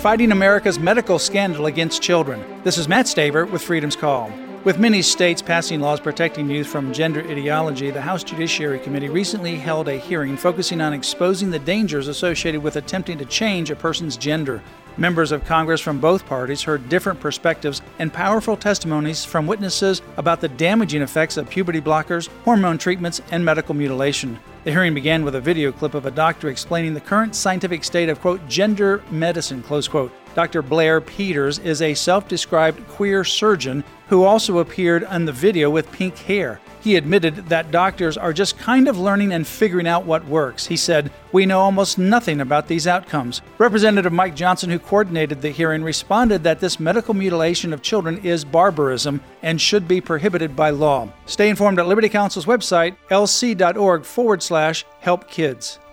fighting America's medical scandal against children. This is Matt Staver with Freedom's Call. With many states passing laws protecting youth from gender ideology, the House Judiciary Committee recently held a hearing focusing on exposing the dangers associated with attempting to change a person's gender. Members of Congress from both parties heard different perspectives and powerful testimonies from witnesses about the damaging effects of puberty blockers, hormone treatments, and medical mutilation. The hearing began with a video clip of a doctor explaining the current scientific state of, quote, gender medicine, close quote. Dr. Blair Peters is a self-described queer surgeon who also appeared in the video with pink hair. He admitted that doctors are just kind of learning and figuring out what works. He said, "We know almost nothing about these outcomes." Representative Mike Johnson, who coordinated the hearing, responded that this medical mutilation of children is barbarism and should be prohibited by law. Stay informed at Liberty Counsel's website, lc.org/help kids.